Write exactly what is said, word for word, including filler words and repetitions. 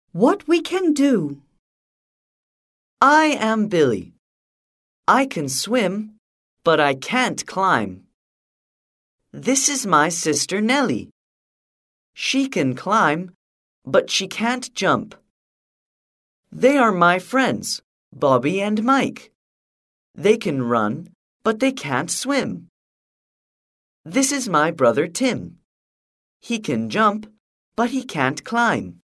What we can do. I am Billy. I can swim, but I can't climb. This is my sister Nellie. She can climb, but she can't jump. They are my friends, Bobby and Mike. They can run, but they can't swim. This is my brother Tim. He can jump, but he can't climb.